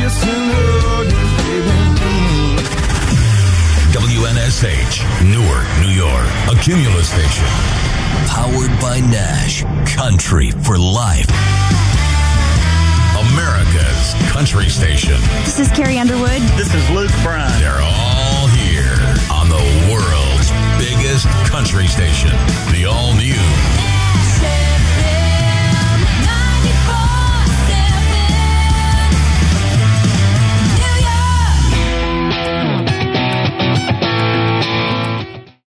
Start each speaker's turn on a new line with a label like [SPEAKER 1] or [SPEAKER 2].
[SPEAKER 1] kissing, hugging, baby.
[SPEAKER 2] WNSH, Newark, New York, a Cumulus station. Powered by Nash, country for life. America's country station.
[SPEAKER 3] This is Carrie Underwood.
[SPEAKER 4] This is Luke Bryan.
[SPEAKER 2] They're all here on the world's biggest country station. The all-new